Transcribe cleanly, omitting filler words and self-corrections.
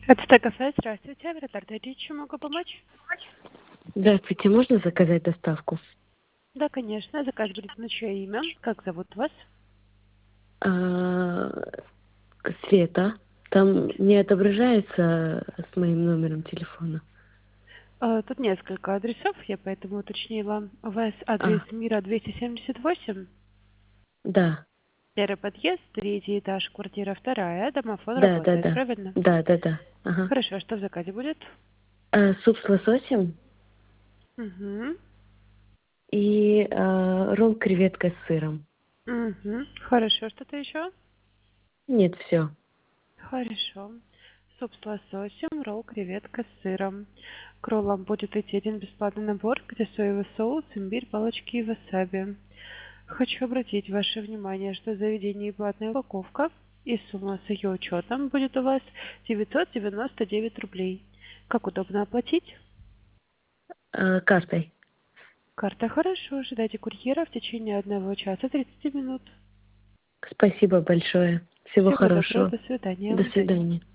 Это кафе. Здравствуйте. Вратарь, чем могу помочь? Здравствуйте, можно заказать доставку? Да, конечно. Заказ будет на чье имя? Как зовут вас? А, Света, там не отображается с моим номером телефона. Тут несколько адресов, я поэтому уточнила. У вас адрес А, Мира 278, да, первый подъезд, третий этаж, квартира вторая, домофон да, да, работает, да, правильно? да, да, да. Ага. Хорошо, что в заказе будет? Суп с лососем Угу. и ролл креветка с сыром. Угу. Хорошо, что-то еще? Нет, все. Хорошо. Суп с лососем, ролл, креветка с сыром. К роллам будет идти один бесплатный набор, где соевый соус, имбирь, палочки и васаби. Хочу обратить ваше внимание, что заведение и платная упаковка и сумма с ее учетом будет у вас 999 рублей. Как удобно оплатить? Картой. Карта хорошо. Ожидайте курьера в течение 1 часа 30 минут. Спасибо большое. Всего Всего доброго. хорошего. До свидания. До свидания.